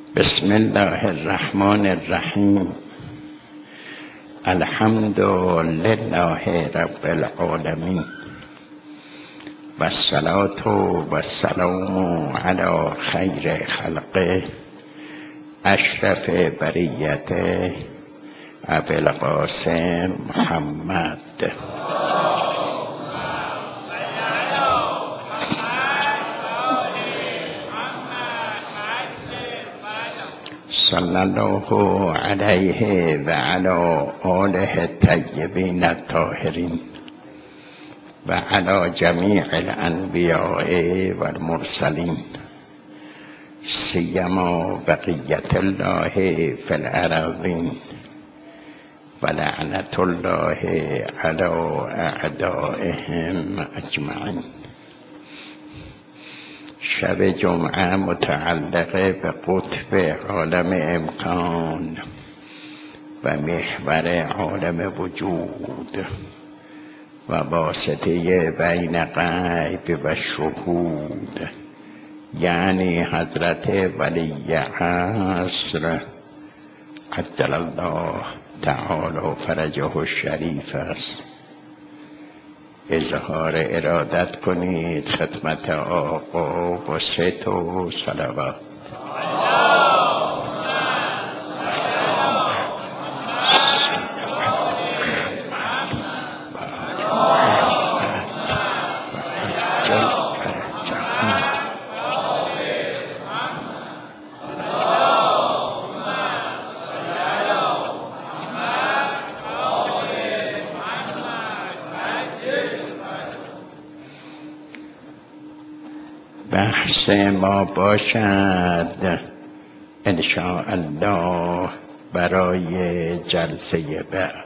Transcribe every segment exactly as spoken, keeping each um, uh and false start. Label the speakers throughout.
Speaker 1: بسم الله الرحمن الرحیم. الحمد لله رب العالمین و الصلاة و السلام علی خیر خلقه اشرف بریته ابی القاسم محمد صلی الله علیه و علی آله الطیبین الطاهرین و علی جمیع الانبیاء و المرسلین سیما بقیت الله فی الارضین و لعنت الله علی اعدائهم اجمعین. شب جمعه متعلق به قطب عالم امکان و محور عالم وجود و واسطه بین غیب و شهود، یعنی حضرت ولی عصر عجل الله تعالی فرجه الشریف است. اظهار ارادت کنید خدمت آقا با ست و صلوات. بحث ما باشد ان شاء الله برای جلسه بعد،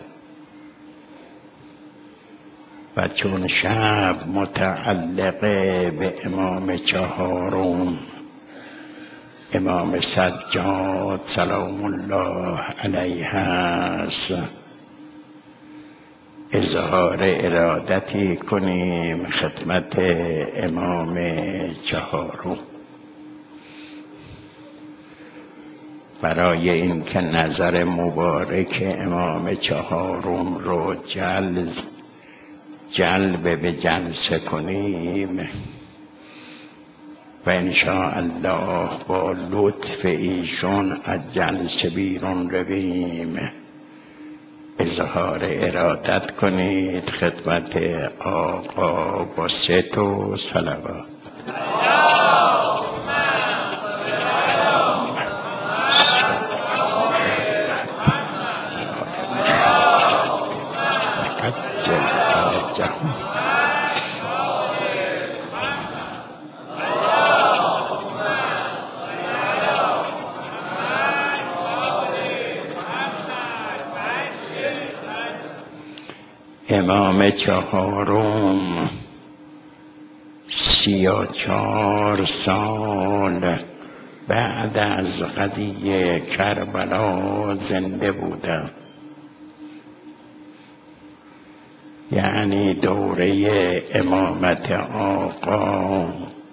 Speaker 1: و چون شب متعلق به امام چهارم امام سجاد سلام الله علیه است، اظهار ارادتی کنیم خدمت امام چهارم برای اینکه نظر مبارک امام چهارم رو جلب جلب به جلسه کنیم و انشاءالله با لطف ایشون از جلسه بیرون رویم. اظهار ارادت کنید خدمت آقا با ست و صلوات. امام چهارم سی و چهار سال بعد از قضیه کربلا زنده بوده، یعنی دوره امامت آقا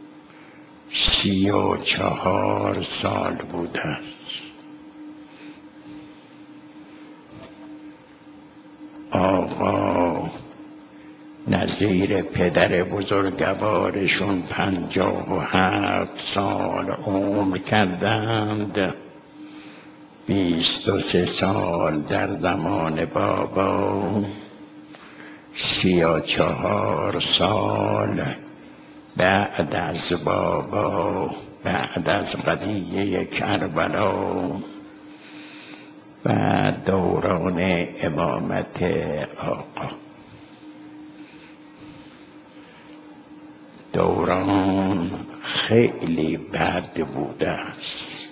Speaker 1: سی و چهار سال بوده است. آقا نظیر پدر بزرگوارشون پنجاه و هفت سال عمر کردند، بیست و سه سال در زمان بابا، سی و چهار سال بعد از بابا، بعد از قضیه کربلا و دوران امامت آقا. دوران خیلی بد بوده است،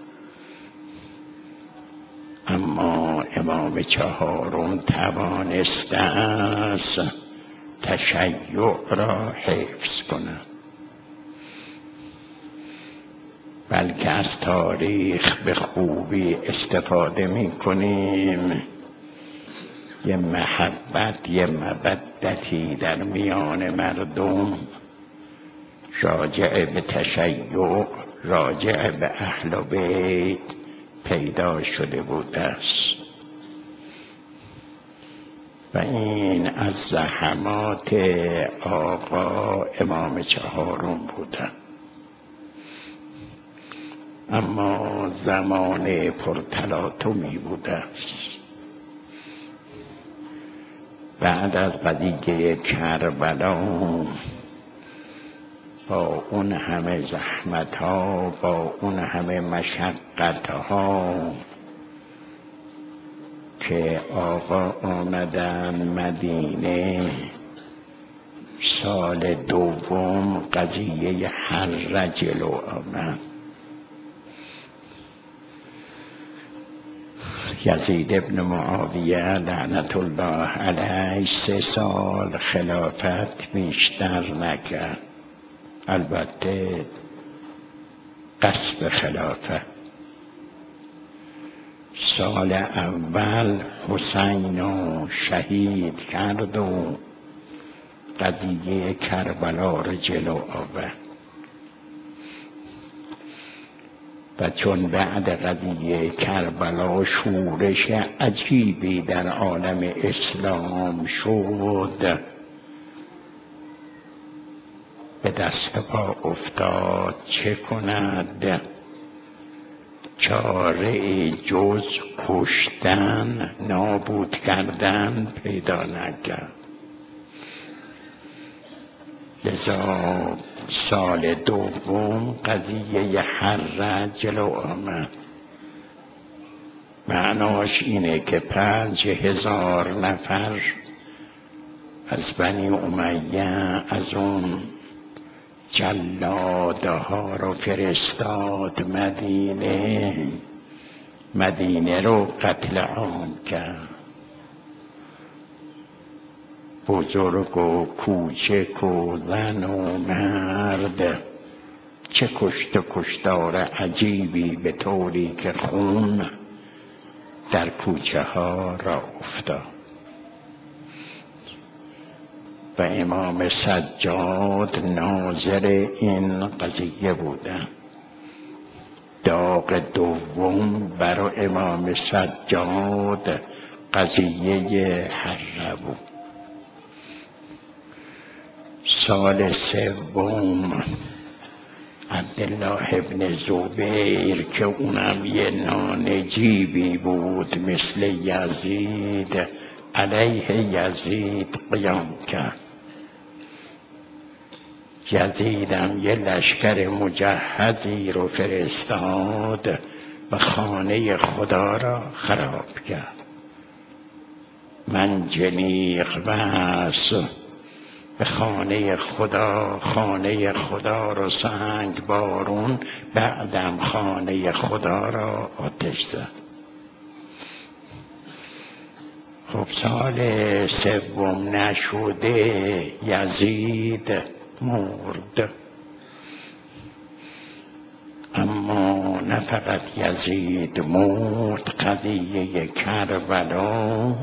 Speaker 1: اما امام چهارم توانسته است تشیع را حفظ کند، بلکه از تاریخ به خوبی استفاده می کنیم. یه محبت، یه مودتی در میان مردم راجع به تشیع راجع به اهل بیت پیدا شده بوده است و این از زحمات آقا امام چهارم بودن. اما زمان پرتلاطمی بوده است. بعد از قضیه کربلا با اون همه زحمت ها، با اون همه مشقت ها که آقا آمدن مدینه، سال دوم قضیه حره جلو آمد. یزید ابن معاویه لعنت الله علیه سه سال خلافت بیشتر نکرد، البته قصد خلافت. سال اول حسین رو شهید کرد و قضیه کربلا رو جلو آورد و چون بعد قضیه کربلا شورش عجیبی در عالم اسلام شد، به دست پا افتاد چه کند؟ چاره جز کشتن، نابود کردن پیدا نکرد. لذا سال دوم قضیه حره جلو آمد. معناش اینه که پنج هزار نفر از بنی امیه از اون جلادها رو فرستاد مدینه، مدینه رو قتل عام کرد. بزرگ و کوچک و زن و مرد، چه کشت و کشتار عجیبی، به طوری که خون در کوچه ها را افتاد. و امام سجاد ناظر این قضیه بودن. داغ دوم برای امام سجاد قضیه حره بود. سال سوم عبدالله ابن زبیر که اونم یه نانجیبی بود مثل یزید، علیه یزید قیام کرد. یزیدم یه لشکر مجهزی رو فرستاد و خانه خدا را خراب کرد. منجنیق بس به خانه خدا، خانه خدا رو سنگ بارون، بعدم خانه خدا را آتش زد. خب سال سوم نشده یزید مرد. اما نه فقط یزید مرد، قضیه کربلا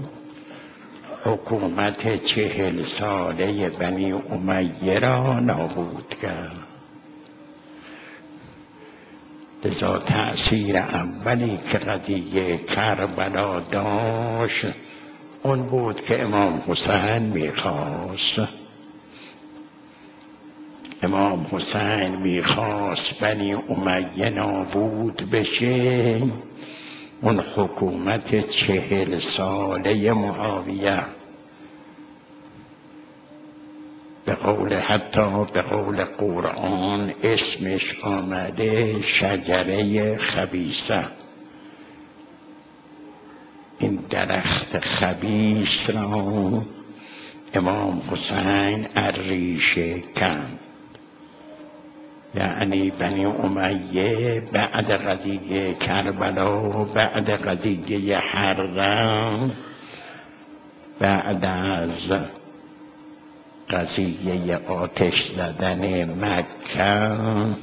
Speaker 1: حکومت چهل ساله بنی امیه را نابود کرد. لذا تأثیر اولی که قضیه کربلا داشت اون بود که امام حسین میخواست امام حسین میخواست بنی امیه نابود بشه. اون حکومت چهل ساله معاویه، به قول حتی به قول قرآن اسمش آمده شجره خبیثه. این درخت خبیث را امام حسین ریشه کند. یعنی بنی امیه بعد قضیه کربلا، بعد قضیه حره، بعد از قضیه آتش زدن مکه،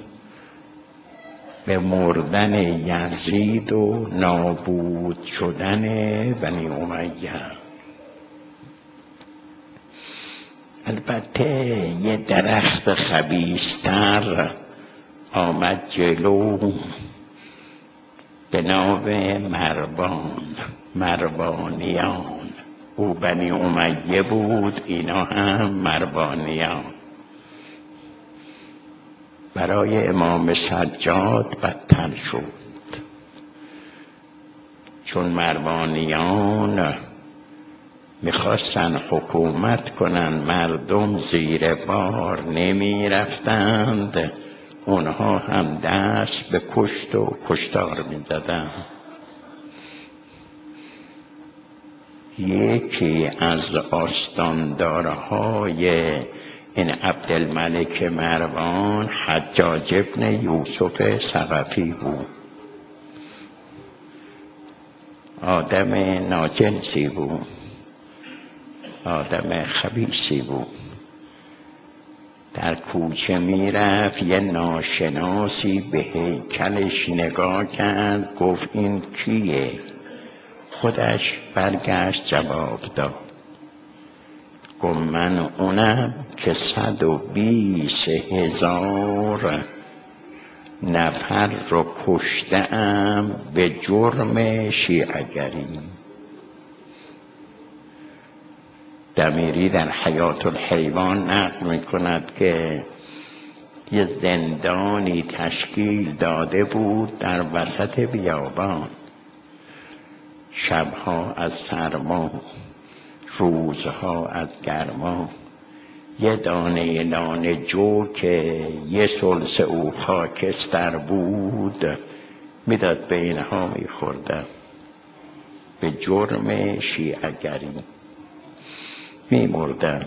Speaker 1: به مردن یزید و نابود شدن بنی امیه. البته یه درخت خبیث‌تر آمد جلو به نام مروان، مروانیان. او بنی امیه بود، اینا هم مروانیان. برای امام سجاد بدتر شد، چون مروانیان میخواستن حکومت کنن، مردم زیر بار نمی رفتند، اونها هم دست به کشت و کشتار می زدن. یکی از آستاندارهای این عبدالملک مروان حجاج ابن یوسف ثقفی بود. آدم ناجنسی بود، آدم خبیثی بود. در کوچه می رفت، یه ناشناسی به هیکلش نگاه کرد، گفت این کیه؟ خودش برگشت جواب داد، گفت من اونم که صد و بیس هزار نفر رو کشتم به جرم شیعه‌گری. دمیری در حیات الحیوان نقل می کند که یه زندانی تشکیل داده بود در وسط بیابان. شبها از سرما، روزها از گرما، یه دانه نان جو که یه سلس او خاکستر بود میداد به اینها میخوردن به جرم شیعه‌گری. میمردن،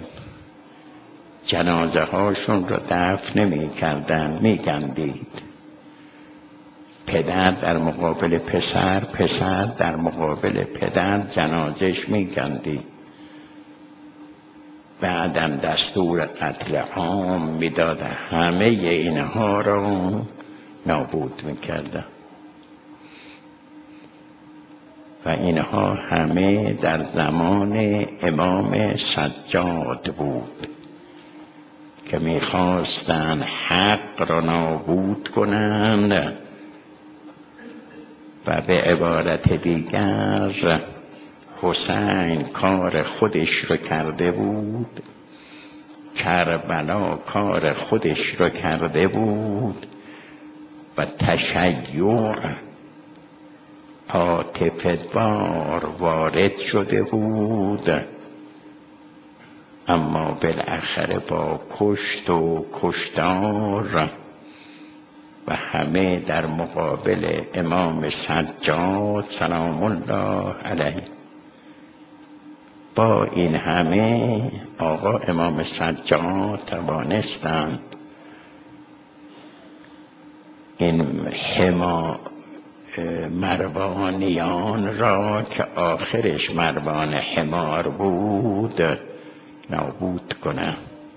Speaker 1: جنازه هاشون رو دفن نمی کردن، می گندید. پدر در مقابل پسر، پسر در مقابل پدر جنازش می گندید. بعدم دستور قتل عام می داده، همه اینها رو نابود می کردن. و اینها همه در زمان امام سجاد بود که میخواستن حق را نابود کنند. و به عبارت دیگر حسین کار خودش رو کرده بود، کربلا کار خودش رو کرده بود و تشیع عاطفه بار وارد شده بود. اما بالاخره با کشت و کشتار و همه در مقابل امام سجاد سلام الله علیه. با این همه آقا امام سجاد توانستند این حما مروانیان را که آخرش مروان حمار بود نابود کنند،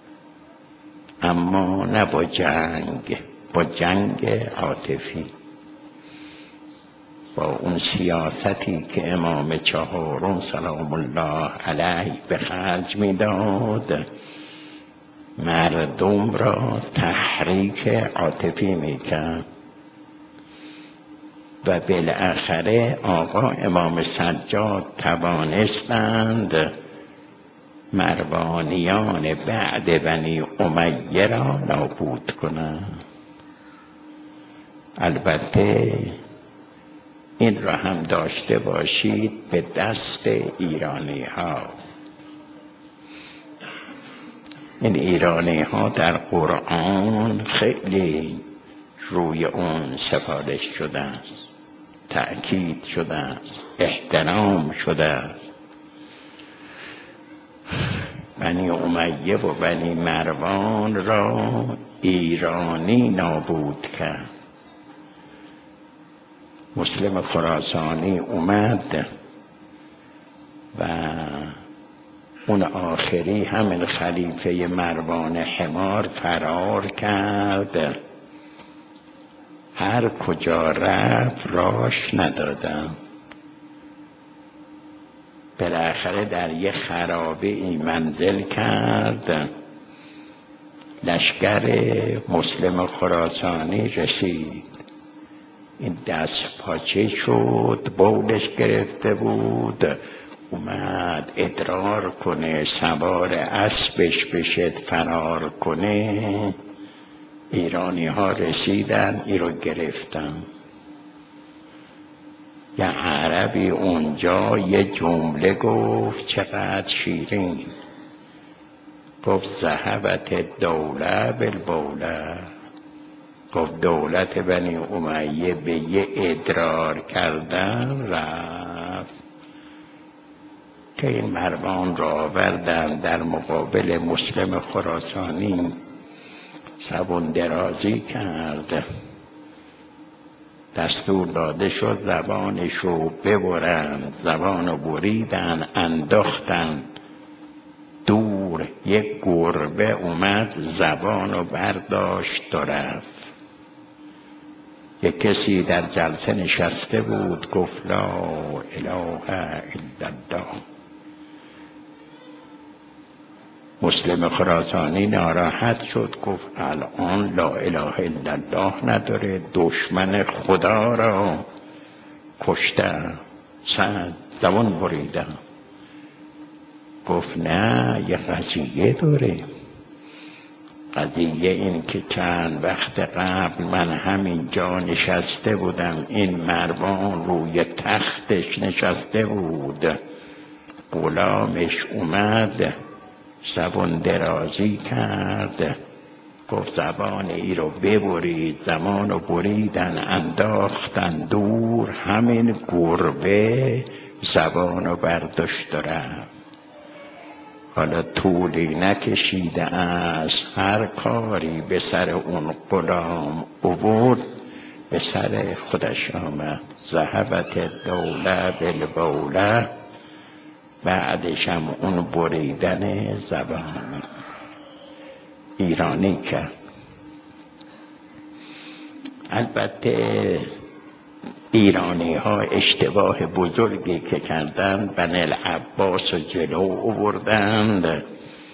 Speaker 1: اما نه با جنگ، با جنگ عاطفی، با اون سیاستی که امام چهارم سلام الله علیه به خرج میداد، مردم را تحریک عاطفی میکرد. و بالاخره آقا امام سجاد توانستند مروانیان بعد بنی امیه را نابود کنند. البته این را هم داشته باشید به دست ایرانی ها. این ایرانی ها در قرآن خیلی روی اون سفارش شده است، تأکید شده است، احترام شده است. بنی امیه و بنی مروان را ایرانی نابود کرد. مسلم خراسانی اومد و اون آخری همین خلیفه مروان حمار فرار کرد. هر کجا رفت راش ندادم. بالاخره در یه خرابه ای منزل کرد لشکر مسلم خراسانی رسید. این دست پاچه شد، بولش گرفته بود، اومد ادرار کنه، سوار اسبش بشه فرار کنه. ایرانی ها رسیدن، ای رو گرفتن. یه عربی اونجا یه جمله گفت چقدر شیرین، گفت ذهبت دوله بالبوله. گفت دولت بنی امیه به یه ادرار کردن رفت. که این مروان را آوردن در مقابل مسلم خراسانی، زبون درازی کرد، دستور داده شد زبانش رو ببرند. زبان رو بریدن، انداختن دور. یک گربه اومد زبان رو برداشت و رفت. یک کسی در جلسه نشسته بود، گفت لا اله الا الله. مسلم خراسانی ناراحت شد، گفت الان لا اله الا الله نداره، دشمن خدا را کشته، سند زبان بریده. گفت نه، یه قضیه داره. قضیه این که چند وقت قبل من همینجا نشسته بودم، این مروان روی تختش نشسته بود، غلامش اومد زبان درازی کرد، گفت زبان ای رو ببرید. زمان رو بریدن، انداختن دور. همین گربه زبان رو برداشت و رفت. حالا طولی نکشیده از هر کاری به سر اون غلام عبود، به سر خودش آمد. ذهبت دوله بالبوله. بعدش هم اون بریدن زبان ایرانی کرد. البته ایرانی ها اشتباه بزرگی که کردن، بنی العباس جلو آوردند.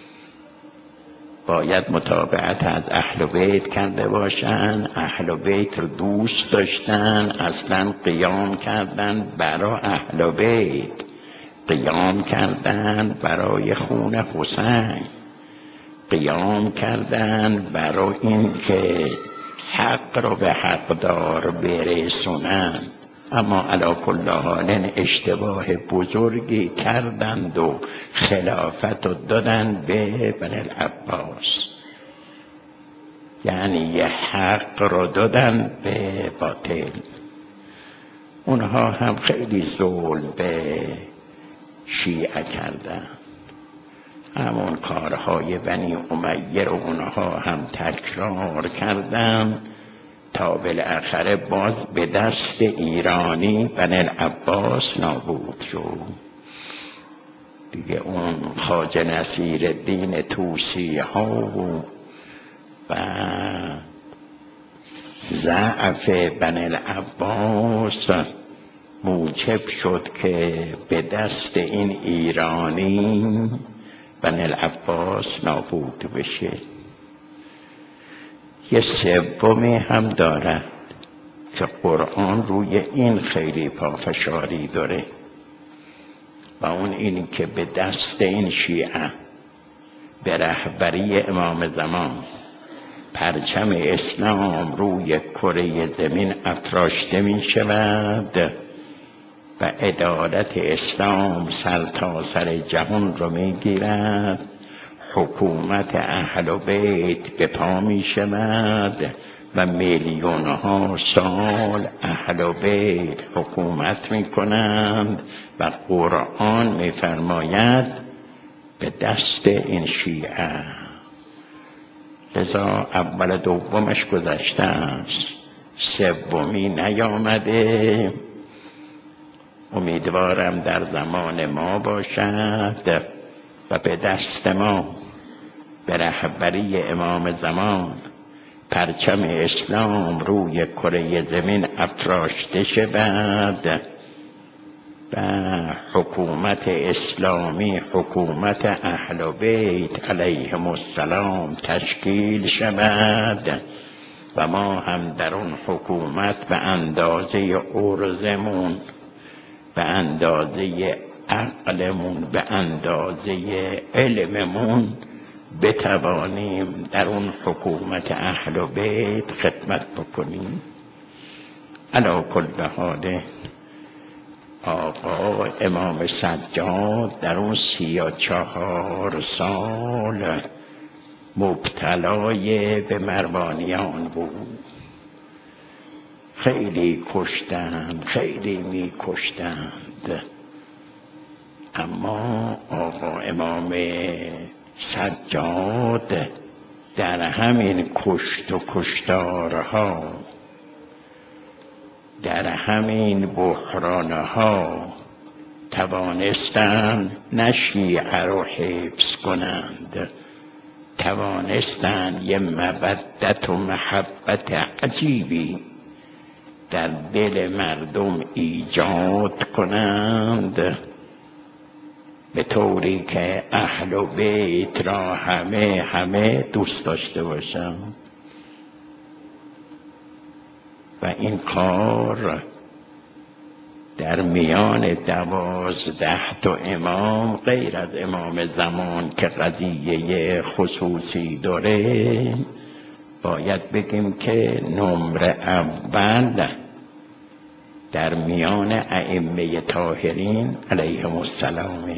Speaker 1: باید متابعت از اهل بیت کرده باشن. اهل بیت رو دوست داشتن، اصلا قیام کردن برای اهل بیت، قیام کردن برای خون حسین، قیام کردن برای این که حق رو به حقدار برسونن. اما علی کل حال اشتباه بزرگی کردند و خلافت رو دادن به بنی العباس، یعنی یه حق رو دادن به باطل. اونها هم خیلی ظلم به شیعه کردن. همون کارهای بنی امیه رو اونها هم تکرار کردن تا بالاخره باز به دست ایرانی بنی العباس نابود شد. دیگه اون خواجه نصیرالدین طوسی ها و و ضعف بنی العباس موجب شد که به دست این ایرانی بنی العباس نابود بشه. یه سومی هم دارد که قرآن روی این خیلی پافشاری داره، و اون اینی که به دست این شیعه به رهبری امام زمان پرچم اسلام روی کره زمین افراشته می شود و عدالت اسلام سر تا سر جهان رو می گیرد. حکومت اهل بیت به پا می شود و میلیون ها سال اهل بیت حکومت می کنند و قرآن می فرماید به دست این شیعه. لذا اول دومش گذشته است، سومی نیامده. امیدوارم در زمان ما باشد و به دست ما به رهبری امام زمان پرچم اسلام روی کره زمین افراشته شود و حکومت اسلامی، حکومت اهل بیت علیهم السلام تشکیل شود و ما هم در اون حکومت به اندازه ارزمون، به اندازه عقلمون، به اندازه علممون بتوانیم در اون حکومت اهل بیت خدمت بکنیم. علی کل حال آقا امام سجاد در اون سی و چهار سال مبتلای به مروانیان بود. خیلی کشتند، خیلی می کشتند، اما آقا امام سجاد در همین کشت و کشتارها، در همین بحرانها توانستند نه شیعه رو حفظ کنند، توانستند یه مودت و محبت عجیبی در دل مردم ایجاد کنند، به طوری که اهل بیت را همه همه دوست داشته باشند. و این کار در میان دوازده تا امام غیر از امام زمان که قضیه خصوصی داره، باید بگیم که نمره اول در میان ائمه طاهرین علیهم السلام.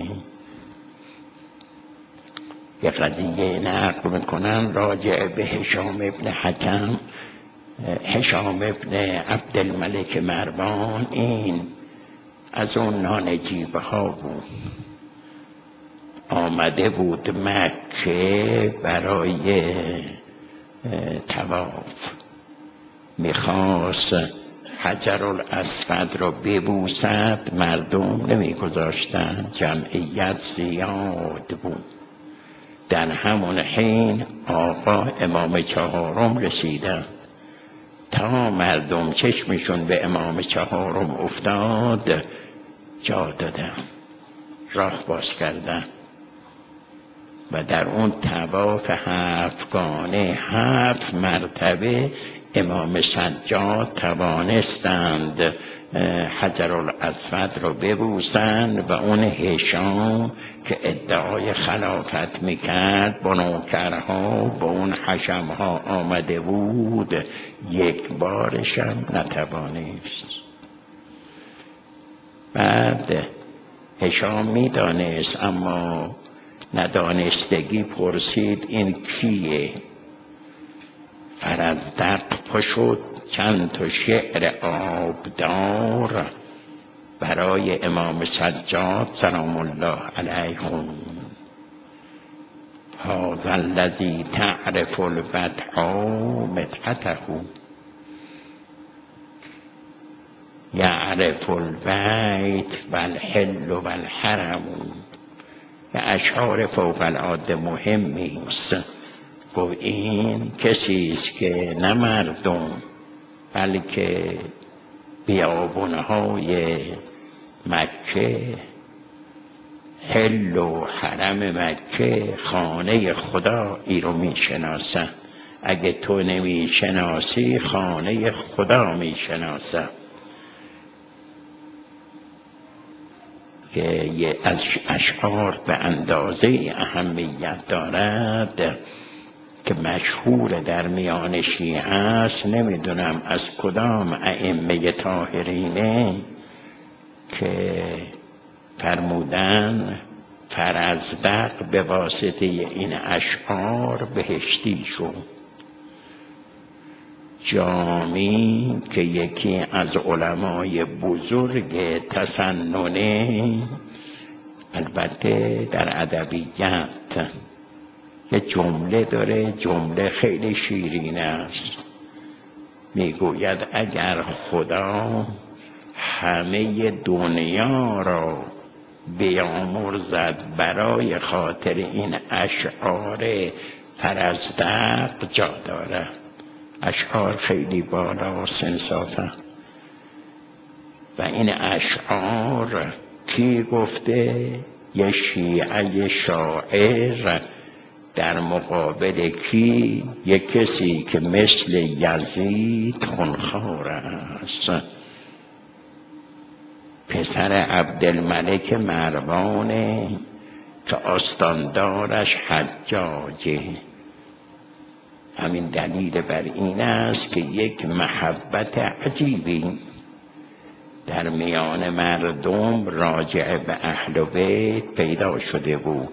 Speaker 1: یک قضیه نقل میکنن راجع به هشام ابن حکم. هشام ابن عبدالملک مروان این از اون نانجیبه ها بود، آمده بود مکه برای طواف، میخواست حجر الاسود رو ببوسد، مردم نمیگذاشتن، جمعیت زیاد بود. در همون حین آقا امام چهارم رسیدن، تا مردم چشمشون به امام چهارم افتاد جا دادن، راه باز کردن و در اون طواف هفتگانه هفت مرتبه امام سجاد توانستند حجر الاسود رو ببوسند و اون هشام که ادعای خلافت میکرد با نوکرها با اون حشمها آمده بود، یک بارشم نتوانست. بعد هشام میدانست اما ندانستگی پرسید این کیه؟ فرزدق پشد چند تا شعر آبدار برای امام سجاد سلام الله علیهم. هذا الذی تعرف البدع مدحته یعرف البیت والحل والحرم. یه اشعار فوق العاده مهمی است. گفت این کسی است که نه مردم بلکه بیابانهای مکه، حل و حرم مکه، خانه خدا ای رو می شناسن. اگه تو نمی شناسی خانه خدا می شناسن. که یه از اشعار به اندازه اهمیت دارد که مشهور در میان شیعه است، نمیدونم از کدام ائمه طاهرینه، که فرمودن فرزدق به واسطه این اشعار بهشتی شد. جامی که یکی از علمای بزرگ تسننه، البته در ادبیات یه جمله داره، جمله خیلی شیرین است، میگوید اگر خدا همه دنیا را بیامرزد برای خاطر این اشعار فرزدق جا داره. اشعار خیلی بالا و انصافا. و این اشعار کی گفته؟ یه شیعه شاعر در مقابل کی؟ یه کسی که مثل یزید خونخوار است، پسر عبدالملک مروانه که آستاندارش حجاجه. همین دلیل بر این است که یک محبت عجیبی در میان مردم راجع به اهل بیت پیدا شده بود.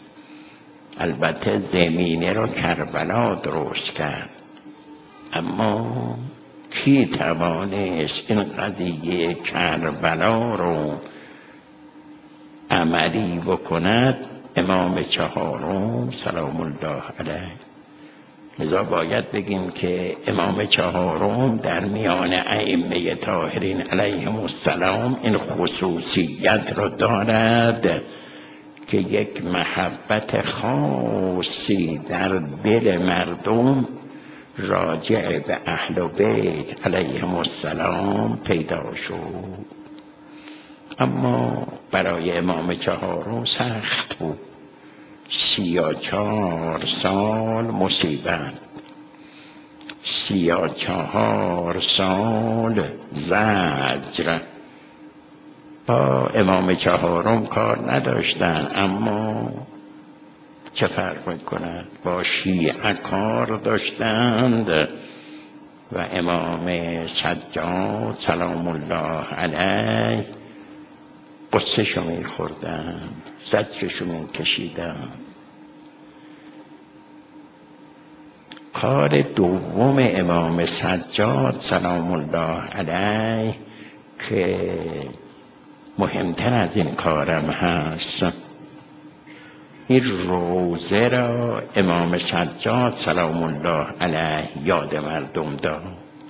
Speaker 1: البته زمینه را کربلا درست کرد، اما کی توانست این قضیه کربلا رو عملی بکند؟ امام چهارم سلام الله علیه. لذا باید بگیم که امام چهارم در میان ائمه طاهرین علیهم السلام این خصوصیت را دارد که یک محبت خاصی در دل مردم راجع به اهل بیت علیهم السلام پیدا شد. اما برای امام چهارم سخت بود. سی و چهار سال مصیبت، سی و چهار سال زجر. با امام چهارم کار نداشتن، اما چه فرق میکند؟ با شیعه کار داشتند و امام سجاد سلام الله علیه قصه شو میخوردن، زجرشو میکشیدن. کار دوم امام سجاد سلام الله علیه که مهمتر از این کارم هست، این روزه را امام سجاد سلام الله علیه یاد مردم داد.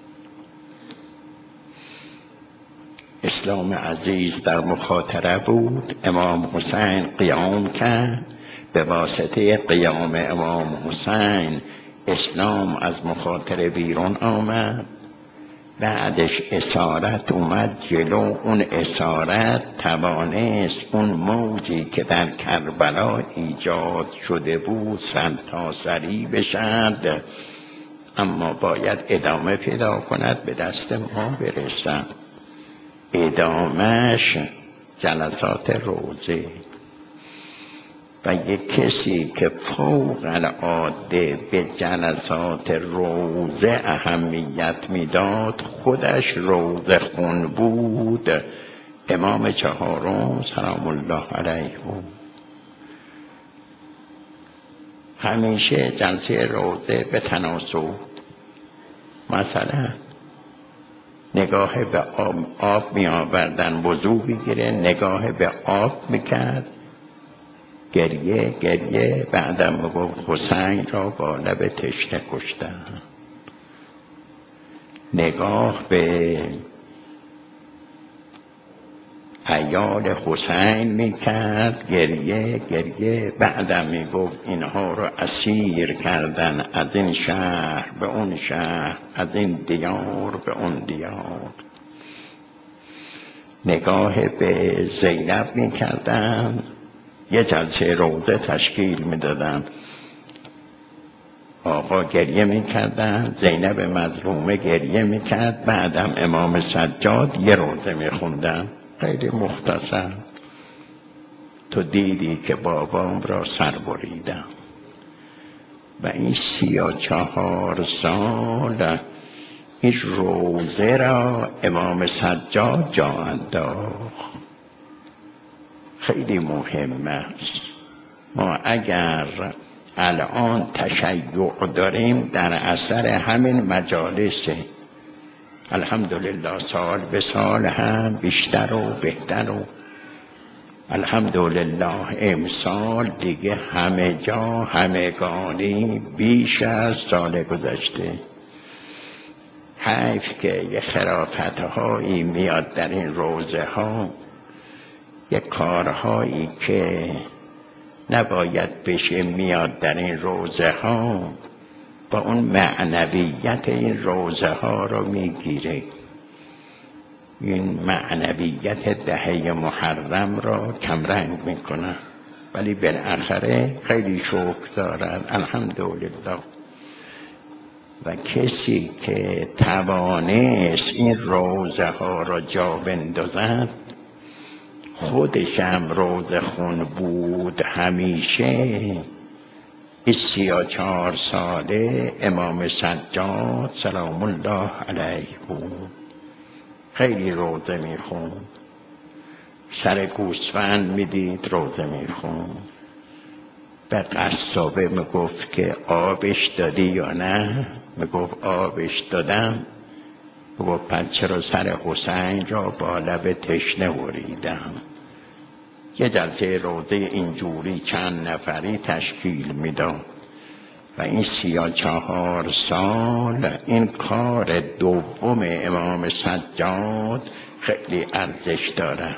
Speaker 1: اسلام عزیز در مخاطره بود. امام حسین قیام کرد، به واسطه قیام امام حسین اسلام از مخاطره بیرون آمد. بعدش اسارت اومد جلو. اون اسارت توانست اون موجی که در کربلا ایجاد شده بود سرتاسری بشد، اما باید ادامه پیدا کند، به دست ما برسد. ادامهش جلسات روزه. و یک کسی که فوق العاده به جلسات روزه اهمیت میداد، خودش روزه خون بود، امام چهارم سلام الله علیه بود. همیشه جلسه روزه به تناسب، مثلا نگاه به آب, آب می آوردن وضو بگیره، نگاه به آب میکرد، گریه گریه، بعدم میگفت حسین را با لب تشنه کشتن. نگاه به عیال حسین میکرد، گریه گریه، بعدم میگفت اینها رو اسیر کردن از این شهر به اون شهر، از این دیار به اون دیار. نگاه به زینب میکردن، یه جلسه روزه تشکیل میدادن، آقا گریه میکردن، زینب مظلومه گریه میکرد، بعدم امام سجاد یه روزه میخوندن، خیلی مختصر. تو دیدی که بابام را سر بریدم. و این سی و چهار سال این روزه را امام سجاد جا انداخت. خیلی مهم است. ما اگر الان تشیع داریم در اثر همین مجالسه. الحمدلله سال به سال هم بیشتر و بهتر و الحمدلله امسال دیگه همه جا همگانی بیش از سال گذشته. حیف که یه خرافت هایی میاد در این روزه ها، یه کارهایی که نباید بشه میاد در این روزه ها، با اون معنویت این روزه ها رو میگیره. این معنویت دهه محرم را کمرنگ میکنن، ولی بالاخره خیلی شوق دارد الحمدلله. و کسی که توانست این روزه ها را جا بندازد، خودش هم روزه خون بود همیشه. این سی و چهار ساله امام سجاد سلام الله علیه بود، خیلی روزه میخوند، سر گوسفند میدید روزه میخوند، به قصابه میگفت که آبش دادی یا نه، میگفت آبش دادم. میگفت پس چرا سر حسین را با لب تشنه بریدم. یه جلسه روزه اینجوری چند نفری تشکیل میداد و این سی و چهار سال این کار دوم امام سجاد خیلی ارزش داره.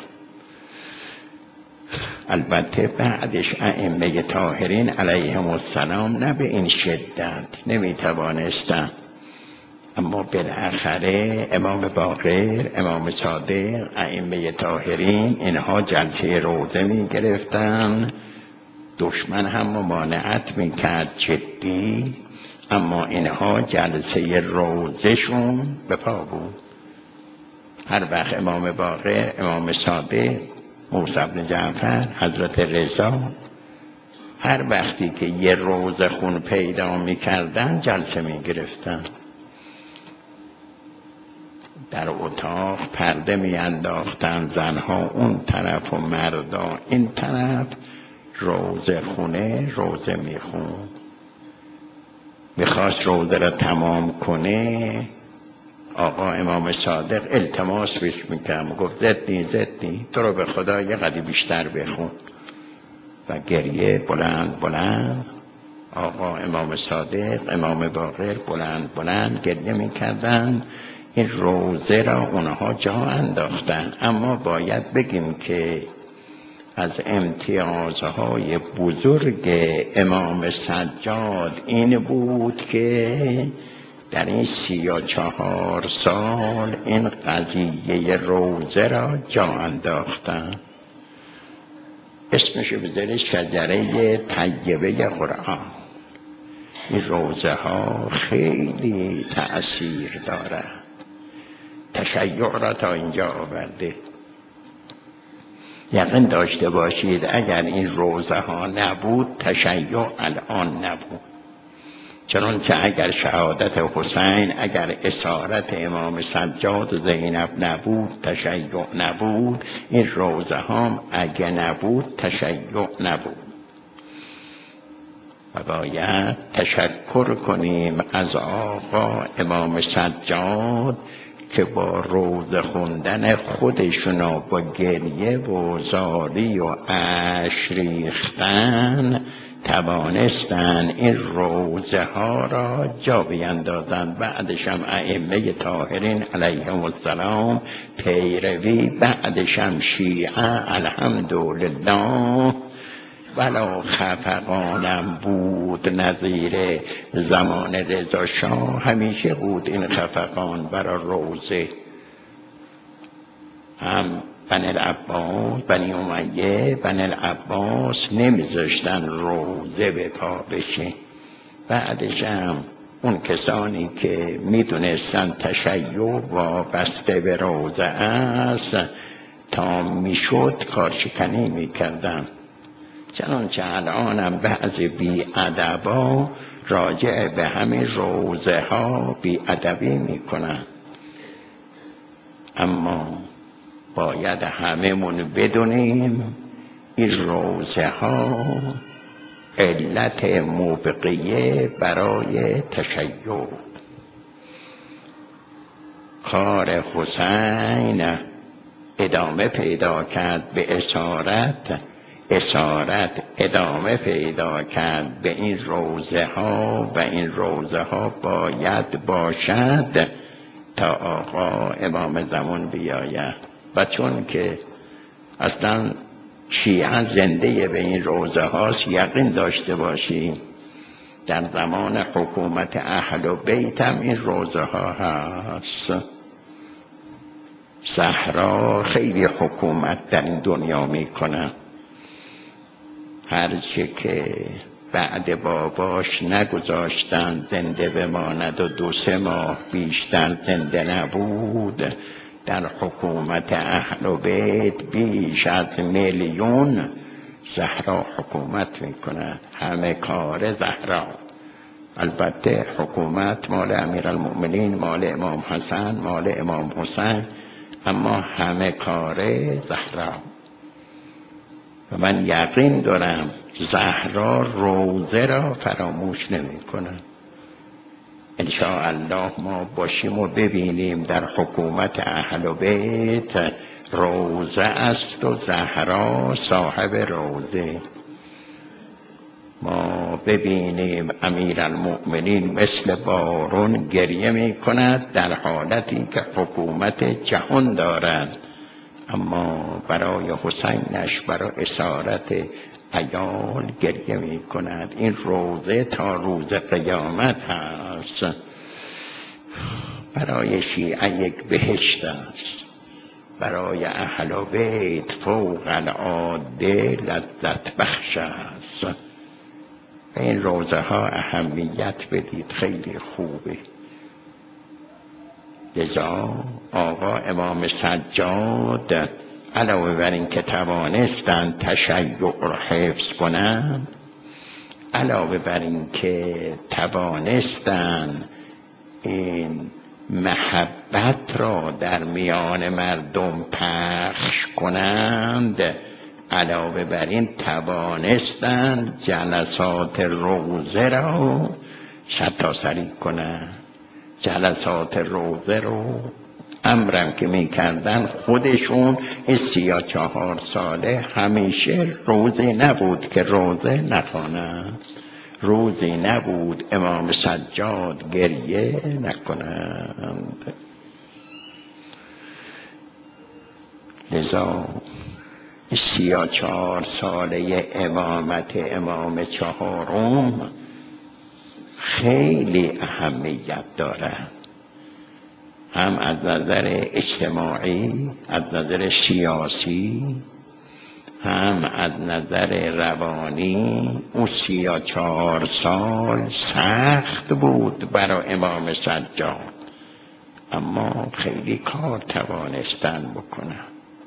Speaker 1: البته بعدش ائمه طاهرین علیهم السلام نه به این شدت نمیتوانستن، اما بالاخره امام باقر، امام صادق، ائمه طاهرین اینها جلسه روزه می گرفتن. دشمن هم ممانعت می کرد جدی، اما اینها جلسه روزشون به پا بود. هر وقت امام باقر، امام صادق، موسی بن جعفر، حضرت رضا هر وقتی که یه روزه خون پیدا می کردن جلسه می گرفتن. در اتاق پرده می انداختن زنها اون طرف و مردا این طرف، روزه خونه روزه می خون. می خواست روزه را تمام کنه، آقا امام صادق التماس بهش میکرد، گفت زدی زدی تو رو به خدا یه قدی بیشتر بخون. و گریه بلند بلند آقا امام صادق، امام باقر بلند بلند گریه میکردن. این روزه را اونها جا انداختن. اما باید بگیم که از امتیازهای بزرگ امام سجاد این بود که در این سی و چهار سال این قضیه روزه را جا انداختن. اسمشو بذاره شجره طیبه قرآن. این روزه ها خیلی تأثیر داره. تشیع را تا اینجا آورده. یقین داشته باشید اگر این روزه ها نبود تشیع الان نبود. چنانکه اگر شهادت حسین، اگر اسارت امام سجاد و زینب نبود تشیع نبود، این روزه هم اگه نبود تشیع نبود. و باید تشکر کنیم از آقا امام سجاد که با روزه خوندن خودشون و با گریه و زاری و اشک ریختن توانستن این روزه ها را جا بیندازند. بعدش هم ائمه طاهرین علیهم السلام پیروی، بعدش هم شیعه الحمدلله. ولا خفقانم بود نظیر زمان رضا شاه، همیشه بود این خفقان برای روزه. هم بنی العباس، بنی امیه، بنی العباس نمیذاشتن روزه به پا بشه. بعدش هم اون کسانی که میدونستن تشیع وابسته به روزه است تا میشد کارشکنی میکردن. چنانچه الانم بعضی بی ادبا راجع به همین روزه ها بی ادبی میکنن. اما باید هممون بدونیم این روزه ها علت موبقیه برای تشیع. کار حسین ادامه پیدا کرد به اسارت، اسارت ادامه پیدا کرد به این روزه ها و این روزه ها باید باشد تا آقا امام زمان بیاید. و چون که اصلا شیعه زنده به این روزه هاست، یقین داشته باشیم در زمان حکومت اهل بیت هم این روزه ها هست. زهرا خیلی حکومت در این دنیا میکنه، هرچه که بعد باباش نگذاشتن زنده بماند و دو سه ماه بیشتر زنده نبود، در حکومت اهل بیت بیش از میلیون زهرا حکومت میکنه. همه کار زهرا. البته حکومت مال امیرالمؤمنین، مال امام حسن، مال امام حسین، اما همه کار زهرا. و من یقین دارم زهرا روزه را فراموش نمی کنه. انشاءالله ما باشیم و ببینیم در حکومت اهل بیت روزه است و زهرا صاحب روزه. ما ببینیم امیرالمؤمنین مثل بارون گریه می کند در حالتی که حکومت جهان دارد، اما برای حسینش، برای اسارت عیال گریه می کند. این روزه تا روز قیامت هست. برای شیعه یک بهشت است، برای اهل بیت فوق العاده لذت بخش است. این روزه ها اهمیت بدید، خیلی خوبه. لذا آقا امام سجاد علاوه بر این که توانستند تشیع را حفظ کنند، علاوه بر این که توانستند این محبت را در میان مردم پخش کنند، علاوه بر این توانستند جلسات روزه را سرتاسری کنند. جلسات روزه رو امرم که می کردن خودشون این سی و چهار ساله همیشه روزی نبود که روزه نخوانند، روزی نبود امام سجاد گریه نکنند. لذا سی و چهار ساله امامت امام چهارم خیلی اهمیت دارد، هم از نظر اجتماعی، از نظر سیاسی، هم از نظر روانی. اون سی و چهار سال سخت بود برای امام سجاد، اما خیلی کار توانستن بکنن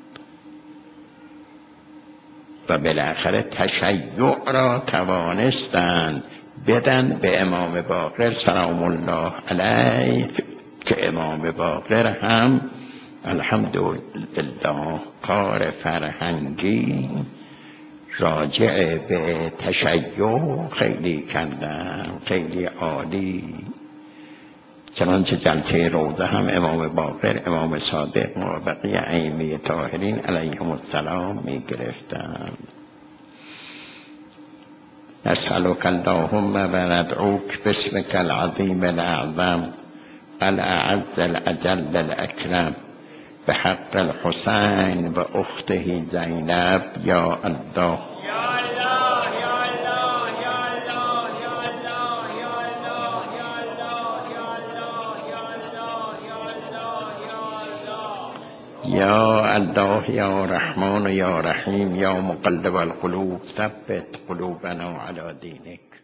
Speaker 1: و بالاخره تشیع را توانستند بدن به امام باقر سلام الله علیه، که امام باقر هم الحمدلله کار فرهنگی راجع به تشیع خیلی کردن، خیلی عالی. چنانچه جلسه روزه هم امام باقر، امام صادق و بقیه ائمه طاهرین علیهم السلام می گرفتن. نسألك اللهم و ندعوك باسمك العظیم الاعظم الاعز الاجل الاکرم بحق الحسین و اخته زینب یا الله. یا الله یا رحمان یا رحیم یا مقلب القلوب ثبت قلوبنا علی دینک.